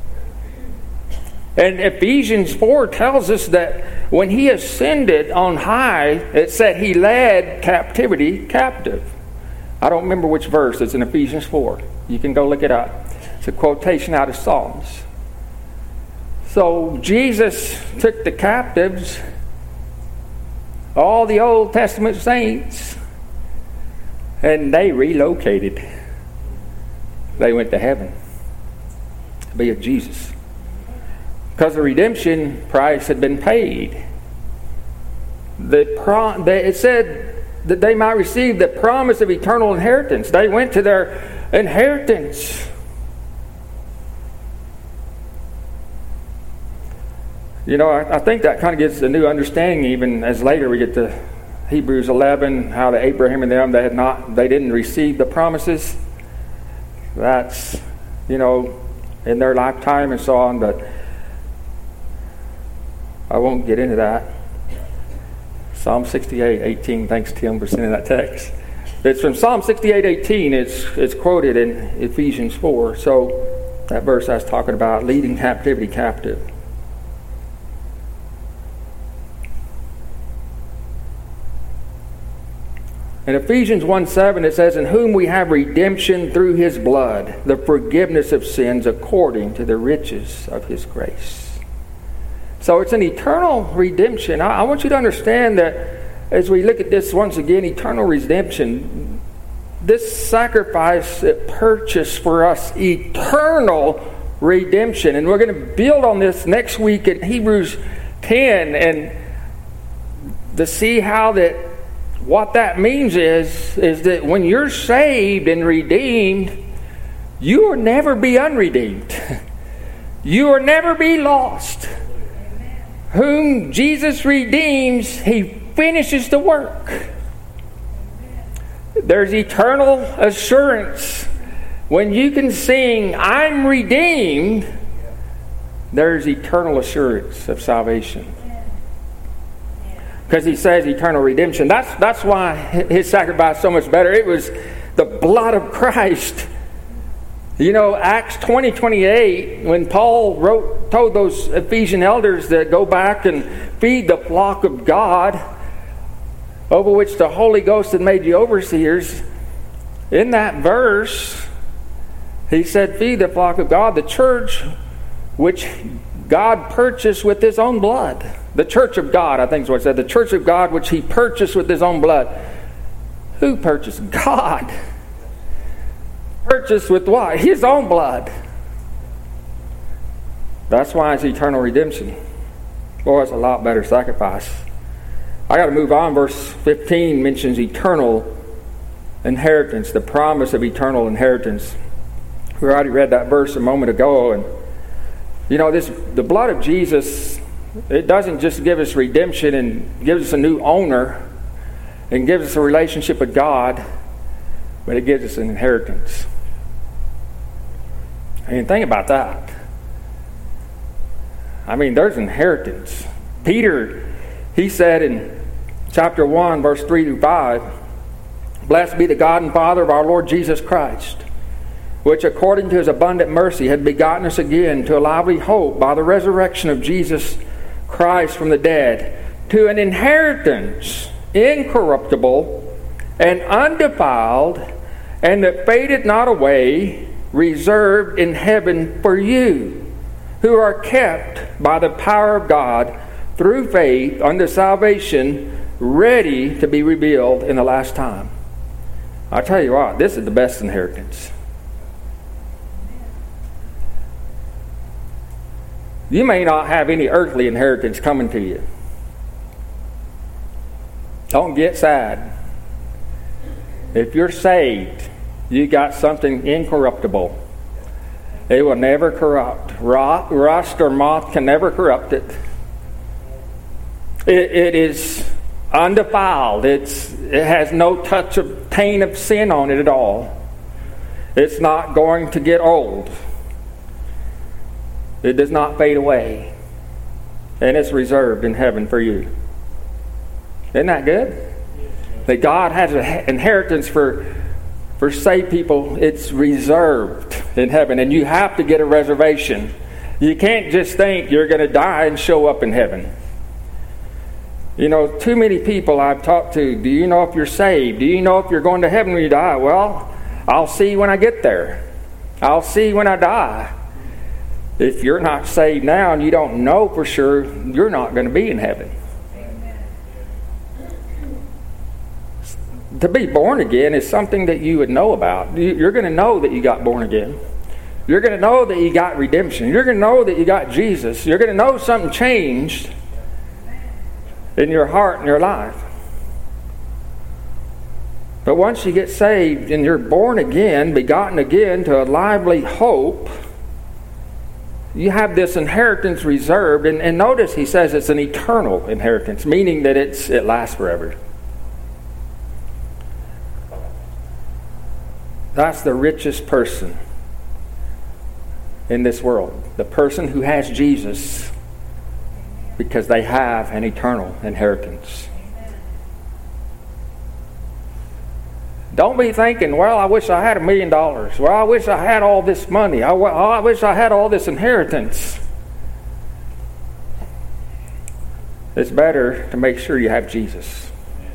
And Ephesians four tells us that when he ascended on high, it said he led captivity captive. I don't remember which verse. It's in Ephesians four. You can go look it up. It's a quotation out of Psalms. So Jesus took the captives, all the Old Testament saints, and they relocated. They went to heaven to be with Jesus. Because the redemption price had been paid. The pro- they, it said that they might receive the promise of eternal inheritance. They went to their inheritance. You know, I, I think that kind of gives a new understanding, even as later we get to Hebrews eleven, how to Abraham and them, they had not, they didn't receive the promises. That's, you know, in their lifetime and so on, but I won't get into that. Psalm sixty-eight eighteen. Thanks, Tim, for sending that text. It's from Psalm sixty-eight eighteen. It's it's quoted in Ephesians four. So that verse I was talking about, leading captivity captive. In Ephesians one seven it says, "In whom we have redemption through his blood, the forgiveness of sins according to the riches of his grace." So it's an eternal redemption. I, I want you to understand that as we look at this once again, eternal redemption, this sacrifice it purchased for us eternal redemption. And we're going to build on this next week in Hebrews ten and to see how that what that means is, is that when you're saved and redeemed, you will never be unredeemed. You will never be lost. Whom Jesus redeems, he finishes the work. There's eternal assurance. When you can sing, "I'm redeemed," there's eternal assurance of salvation. Because he says eternal redemption. That's that's why his sacrifice is so much better. It was the blood of Christ. You know, Acts twenty twenty-eight, when Paul wrote, told those Ephesian elders that go back and feed the flock of God, over which the Holy Ghost had made you overseers, in that verse, he said, "Feed the flock of God," the church which God purchased with his own blood. The church of God, I think is what it said. The church of God which he purchased with his own blood. Who purchased? God. Purchased with what? His own blood. That's why it's eternal redemption. Boy, it's a lot better sacrifice. I got to move on. Verse fifteen mentions eternal inheritance, the promise of eternal inheritance. We already read that verse a moment ago, and you know, this the blood of Jesus, it doesn't just give us redemption and gives us a new owner and gives us a relationship with God, but it gives us an inheritance. I mean, think about that. I mean, there's inheritance. Peter, he said in chapter one, verse three through five, "Blessed be the God and Father of our Lord Jesus Christ, which according to his abundant mercy had begotten us again to a lively hope by the resurrection of Jesus Christ from the dead, to an inheritance incorruptible and undefiled, and that fadeth not away, reserved in heaven for you, who are kept by the power of God through faith unto salvation, ready to be revealed in the last time." I tell you what, this is the best inheritance. You may not have any earthly inheritance coming to you. Don't get sad. If you're saved, you got something incorruptible. It will never corrupt. Rot, rust or moth can never corrupt it. It, it is undefiled. It's, it has no touch of taint of sin on it at all. It's not going to get old. It does not fade away. And it's reserved in heaven for you. Isn't that good? That God has an inheritance for, for saved people. It's reserved in heaven. And you have to get a reservation. You can't just think you're going to die and show up in heaven. You know, too many people I've talked to, do you know if you're saved? Do you know if you're going to heaven when you die? Well, I'll see when I get there. I'll see when I die. If you're not saved now and you don't know for sure, you're not going to be in heaven. To be born again is something that you would know about. You're going to know that you got born again. You're going to know that you got redemption. You're going to know that you got Jesus. You're going to know something changed in your heart and your life. But once you get saved and you're born again, begotten again to a lively hope, you have this inheritance reserved. And, and notice he says it's an eternal inheritance, meaning that it's it lasts forever. That's the richest person in this world. The person who has Jesus, because they have an eternal inheritance. Don't be thinking, well, I wish I had a million dollars. Well, I wish I had all this money. I, I wish I had all this inheritance. It's better to make sure you have Jesus.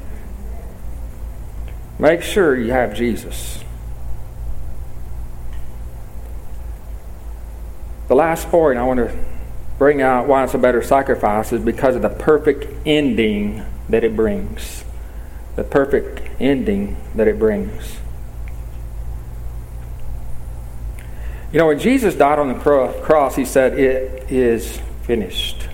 Make sure you have Jesus. The last point I want to bring out why it's a better sacrifice is because of the perfect ending that it brings. The perfect ending that it brings. You know, when Jesus died on the cross, he said, "It is finished."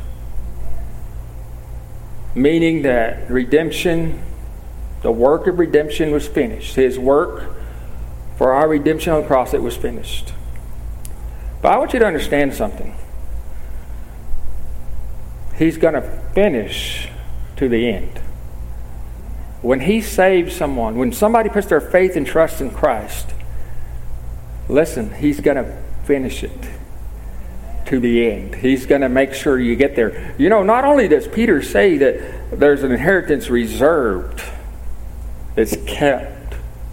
Meaning that redemption, the work of redemption was finished. His work for our redemption on the cross, it was finished. But I want you to understand something. He's going to finish to the end. When he saves someone, when somebody puts their faith and trust in Christ, listen, he's going to finish it to the end. He's going to make sure you get there. You know, not only does Peter say that there's an inheritance reserved, it's kept.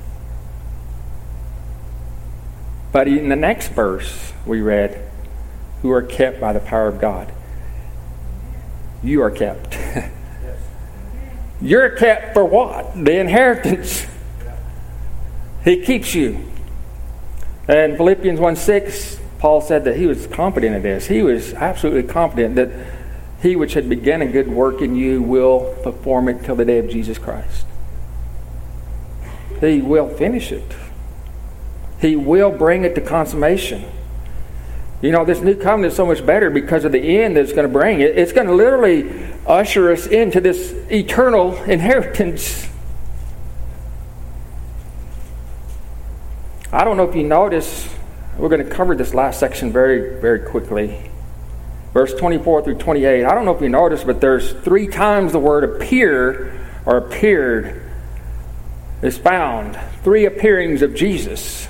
But in the next verse we read, who are kept by the power of God. You are kept. You're kept for what? The inheritance. He keeps you. And Philippians one six, Paul said that he was confident of this. He was absolutely confident that he which had begun a good work in you will perform it till the day of Jesus Christ. He will finish it. He will bring it to consummation. You know, this new covenant is so much better because of the end that it's going to bring. It, it's going to literally usher us into this eternal inheritance. I don't know if you notice, we're going to cover this last section very, very quickly. Verse twenty-four through twenty-eight. I don't know if you notice, but there's three times the word appear or appeared is found. Three appearings of Jesus.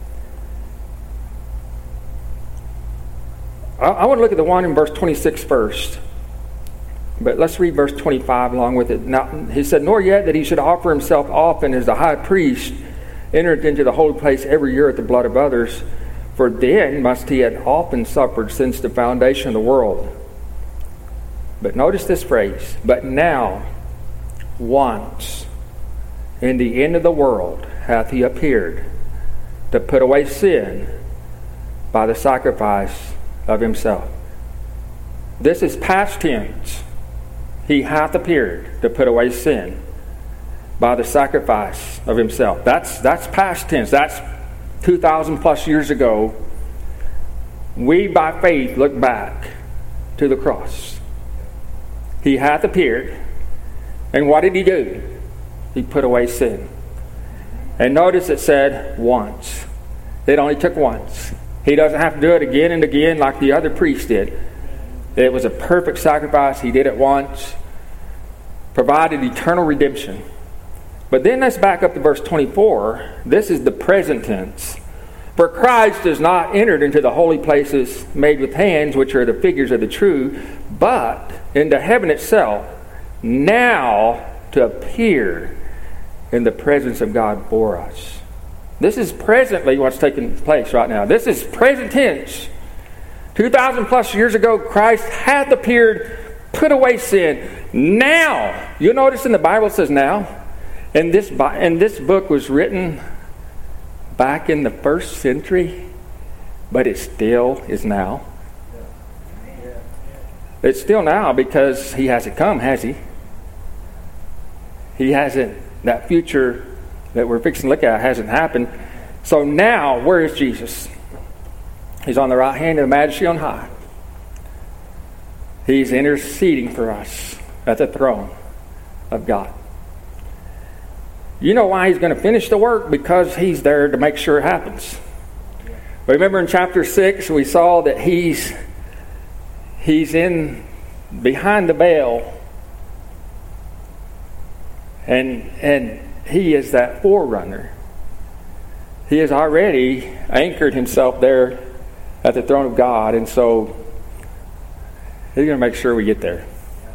I, I want to look at the one in verse twenty-six first. But let's read verse twenty-five along with it. Now, he said, "Nor yet that he should offer himself often as the high priest entered into the holy place every year at the blood of others, for then must he have often suffered since the foundation of the world." But notice this phrase, "But now, once, in the end of the world, hath he appeared to put away sin by the sacrifice of himself." This is past tense. He hath appeared to put away sin by the sacrifice of himself. That's that's past tense. That's two thousand plus years ago. We, by faith, look back to the cross. He hath appeared. And what did he do? He put away sin. And notice it said once. It only took once. He doesn't have to do it again and again like the other priests did. It was a perfect sacrifice. He did it once. Provided eternal redemption. But then let's back up to verse twenty-four. This is the present tense. For Christ has not entered into the holy places made with hands, which are the figures of the true, but into heaven itself, now to appear in the presence of God for us. This is presently what's taking place right now. This is present tense. two thousand plus years ago, Christ hath appeared, put away sin. Now, you'll notice in the Bible it says now. And this, and this book was written back in the first century, but it still is now. It's still now because he hasn't come, has he? He hasn't, that future that we're fixing to look at hasn't happened. So now, where is Jesus? He's on the right hand of the Majesty on high. He's interceding for us at the throne of God. You know why he's going to finish the work? Because he's there to make sure it happens. Remember in chapter six, we saw that he's he's in behind the veil. And and he is that forerunner. He has already anchored himself there at the throne of God. And so he's going to make sure we get there.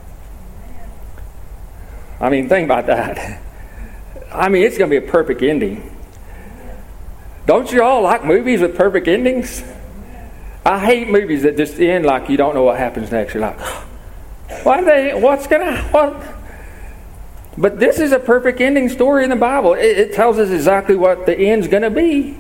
I mean, think about that. I mean, it's going to be a perfect ending. Don't you all like movies with perfect endings? I hate movies that just end like you don't know what happens next. You're like, what they, what's going to, what? But this is a perfect ending story in the Bible. It, it tells us exactly what the end's going to be.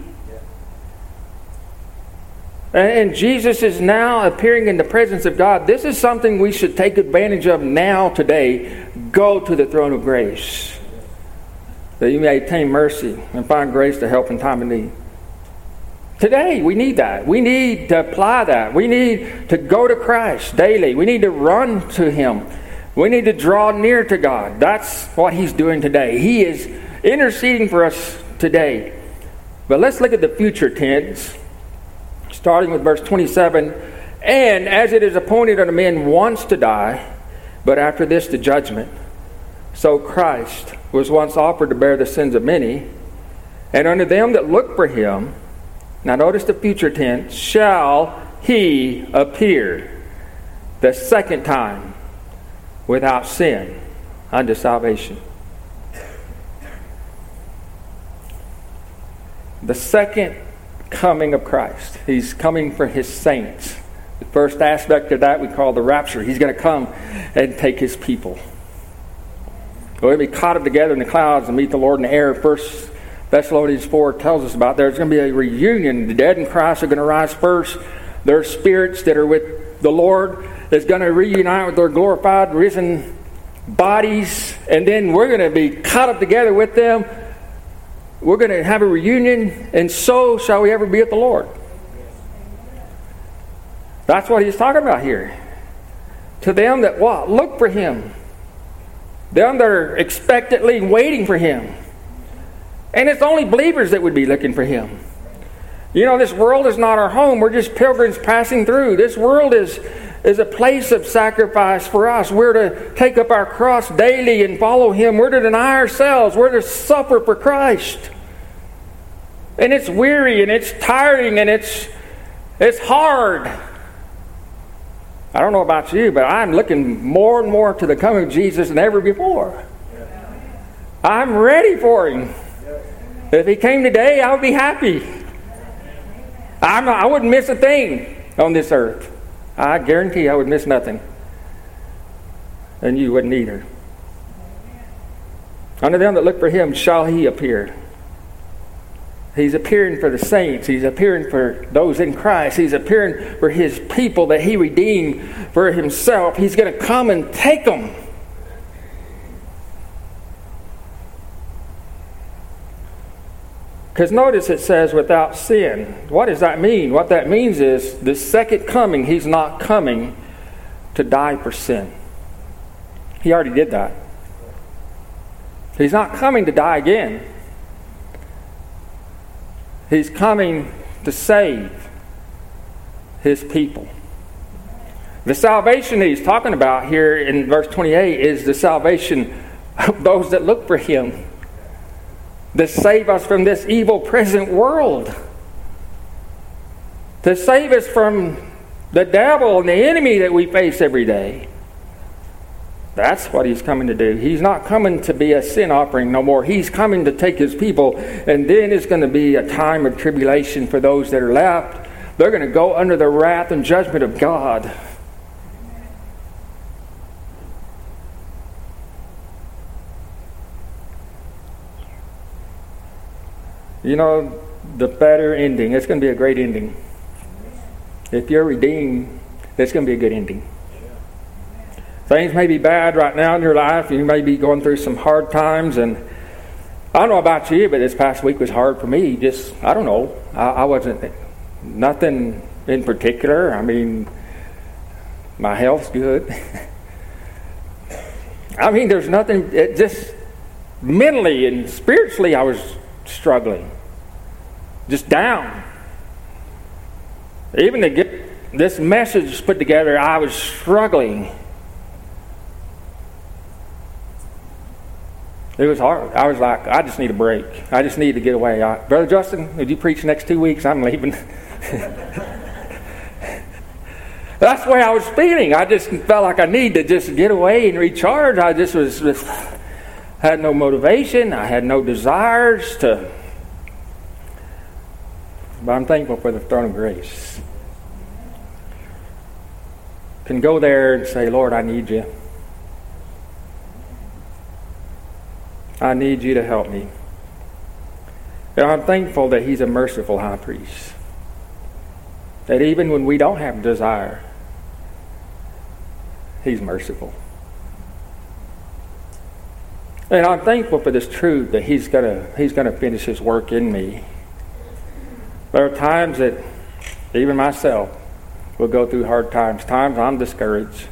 And, and Jesus is now appearing in the presence of God. This is something we should take advantage of now, today. Go to the throne of grace, that you may obtain mercy and find grace to help in time of need. Today, we need that. We need to apply that. We need to go to Christ daily. We need to run to Him. We need to draw near to God. That's what He's doing today. He is interceding for us today. But let's look at the future tense, starting with verse twenty-seven. And as it is appointed unto men once to die, but after this the judgment, so Christ was once offered to bear the sins of many, and unto them that look for Him, now notice the future tense, shall He appear the second time without sin unto salvation. The second coming of Christ. He's coming for His saints. The first aspect of that we call the rapture. He's going to come and take His people. We'll be caught up together in the clouds and meet the Lord in the air. First Thessalonians four tells us about there's going to be a reunion. The dead in Christ are going to rise first. Their spirits that are with the Lord is going to reunite with their glorified, risen bodies. And then we're going to be caught up together with them. We're going to have a reunion, and so shall we ever be with the Lord. That's what he's talking about here. To them that what? Look for Him. Them that are expectantly waiting for Him. And it's only believers that would be looking for Him. You know, this world is not our home. We're just pilgrims passing through. This world is, is a place of sacrifice for us. We're to take up our cross daily and follow Him. We're to deny ourselves. We're to suffer for Christ. And it's weary and it's tiring and it's it's hard. I don't know about you, but I'm looking more and more to the coming of Jesus than ever before. I'm ready for Him. If He came today, I would be happy. I'm, I wouldn't miss a thing on this earth. I guarantee I would miss nothing. And you wouldn't either. Unto them that look for Him shall He appear. He's appearing for the saints. He's appearing for those in Christ. He's appearing for His people that He redeemed for Himself. He's going to come and take them. Because notice it says without sin. What does that mean? What that means is the second coming, he's not coming to die for sin. He already did that. He's not coming to die again. He's coming to save his people. The salvation that he's talking about here in verse twenty-eight is the salvation of those that look for him, to save us from this evil present world, to save us from the devil and the enemy that we face every day. That's what he's coming to do. He's not coming to be a sin offering no more. He's coming to take his people, and then it's going to be a time of tribulation for those that are left. They're going to go under the wrath and judgment of God. You know, the better ending, it's going to be a great ending. If you're redeemed, it's going to be a good ending. Things may be bad right now in your life. You may be going through some hard times. And I don't know about you, but this past week was hard for me. Just, I don't know. I, I wasn't, nothing in particular. I mean, my health's good. I mean, there's nothing, it just mentally and spiritually I was struggling. Just down. Even to get this message put together, I was struggling. It was hard. I was like, I just need a break. I just need to get away. I, Brother Justin, would you preach next two weeks? I'm leaving. That's the way I was feeling. I just felt like I need to just get away and recharge. I just was just had no motivation. I had no desires to. But I'm thankful for the throne of grace. Can go there and say, Lord, I need you. I need you to help me. And I'm thankful that he's a merciful high priest. That even when we don't have desire, he's merciful. And I'm thankful for this truth that he's gonna he's gonna finish his work in me. There are times that even myself will go through hard times. Times I'm discouraged.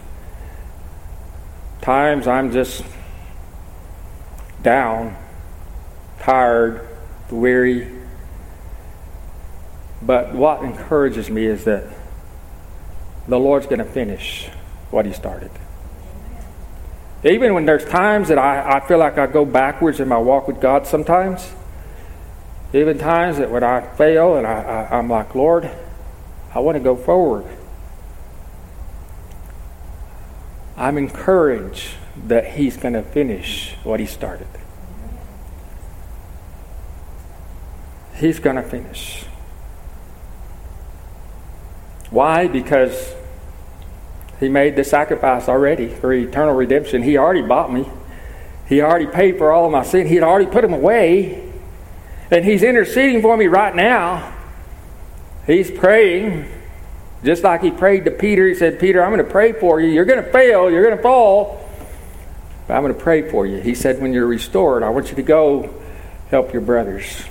Times I'm just down, tired, weary. But what encourages me is that the Lord's going to finish what he started. Even when there's times that I, I feel like I go backwards in my walk with God sometimes, even times that when I fail and I, I, I'm like, Lord, I want to go forward. I'm encouraged that he's going to finish what he started. He's going to finish. Why? Because he made the sacrifice already for eternal redemption. He already bought me. He already paid for all of my sin. He had already put them away. And he's interceding for me right now. He's praying. Just like he prayed to Peter. He said, Peter, I'm going to pray for you. You're going to fail. You're going to fall. But I'm going to pray for you. He said, when you're restored, I want you to go help your brothers.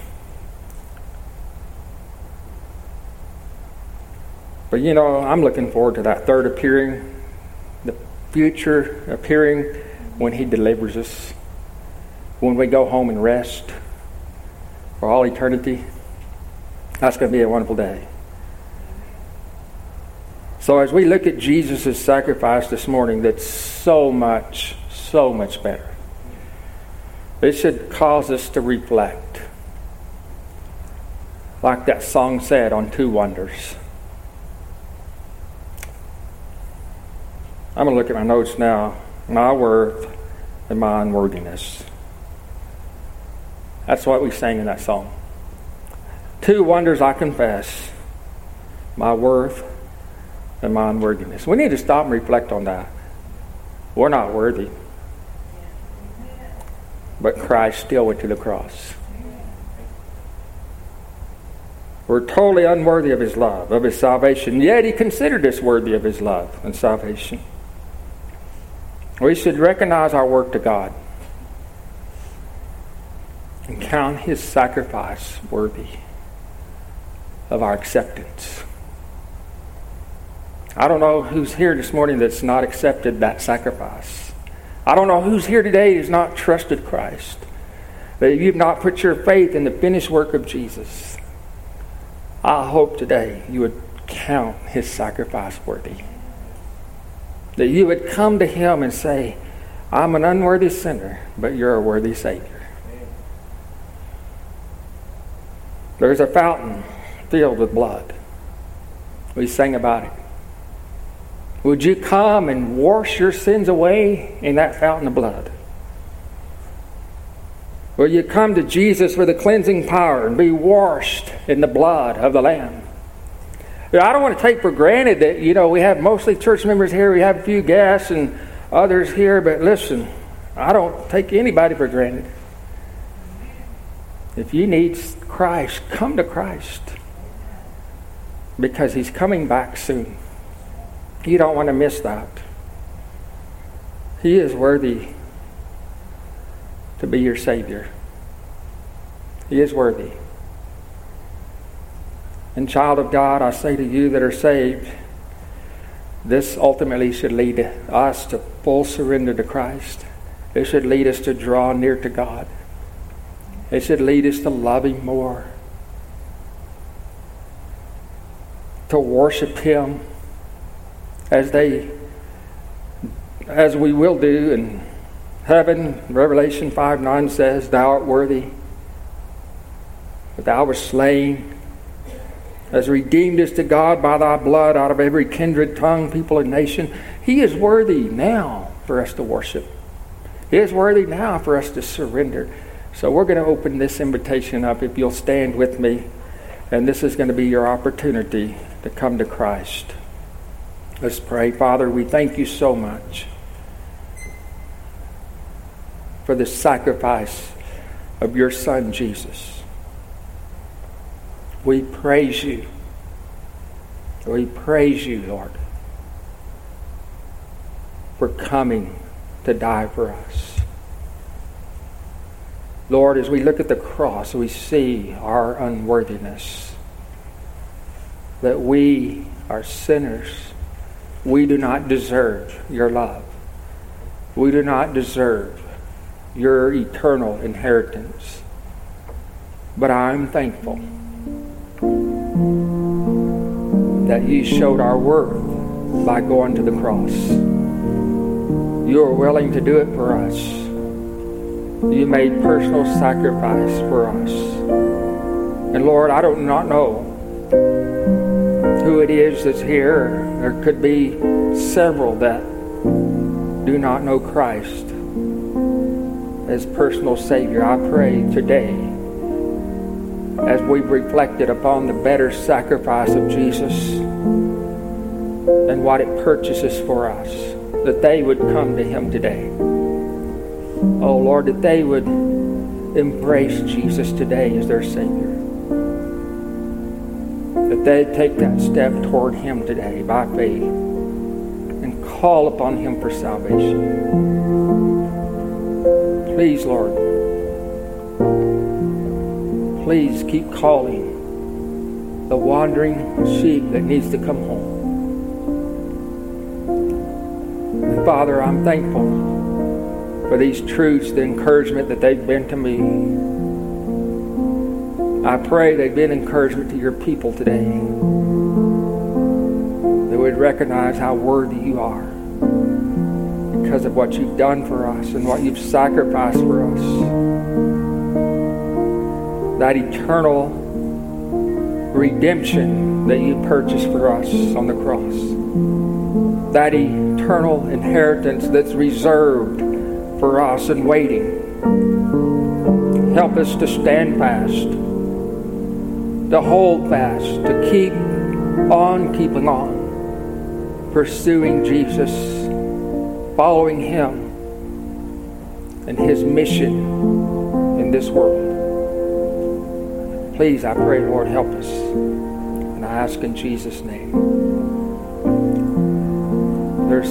But you know, I'm looking forward to that third appearing, the future appearing when he delivers us, when we go home and rest for all eternity. That's going to be a wonderful day. So as we look at Jesus' sacrifice this morning, that's so much, so much better. It should cause us to reflect. Like that song said, on two wonders. I'm going to look at my notes now. My worth and my unworthiness. That's what we sang in that song. Two wonders I confess. My worth and my unworthiness. We need to stop and reflect on that. We're not worthy. But Christ still went to the cross. We're totally unworthy of his love, of his salvation. Yet he considered us worthy of his love and salvation. We should recognize our work to God. and count his sacrifice worthy of our acceptance. I don't know who's here this morning that's not accepted that sacrifice. I don't know who's here today who's not trusted Christ, that you've not put your faith in the finished work of Jesus. I hope today you would count his sacrifice worthy. That you would come to him and say, I'm an unworthy sinner, but you're a worthy Savior. There's a fountain filled with blood. We sang about it. Would you come and wash your sins away in that fountain of blood? Will you come to Jesus for the cleansing power and be washed in the blood of the Lamb? I don't want to take for granted that, you know, we have mostly church members here, we have a few guests and others here, but listen, I don't take anybody for granted. If you need Christ, come to Christ, because he's coming back soon. You don't want to miss that. He is worthy to be your Savior. He is worthy. And child of God, I say to you that are saved, this ultimately should lead us to full surrender to Christ. It should lead us to draw near to God. It should lead us to love him more, to worship him as they, as we will do in heaven. Revelation five nine says, thou art worthy, but thou wast slain, as redeemed us to God by thy blood out of every kindred, tongue, people, and nation. He is worthy now for us to worship. He is worthy now for us to surrender. So we're going to open this invitation up, if you'll stand with me, and this is going to be your opportunity to come to Christ. Let's pray. Father, we thank you so much for the sacrifice of your Son, Jesus. We praise you. We praise you, Lord, for coming to die for us. Lord, as we look at the cross, we see our unworthiness, that we are sinners. We do not deserve your love. We do not deserve your eternal inheritance. But I'm thankful that you showed our worth by going to the cross. You were willing to do it for us. You made personal sacrifice for us. And Lord, I do not know who it is that's here. There could be several that do not know Christ as personal Savior. I pray today, as we've reflected upon the better sacrifice of Jesus and what it purchases for us, that they would come to him today. Oh Lord, that they would embrace Jesus today as their Savior. That they'd take that step toward him today by faith and call upon him for salvation. Please, Lord, please keep calling the wandering sheep that needs to come home. And Father, I'm thankful for these truths, the encouragement that they've been to me. I pray they've been encouragement to your people today. They would recognize how worthy you are because of what you've done for us and what you've sacrificed for us. That eternal redemption that you purchased for us on the cross. That eternal inheritance that's reserved for us and waiting. Help us to stand fast, to hold fast, to keep on keeping on, pursuing Jesus, following him and his mission in this world. Please, I pray, Lord, help us. And I ask in Jesus' name.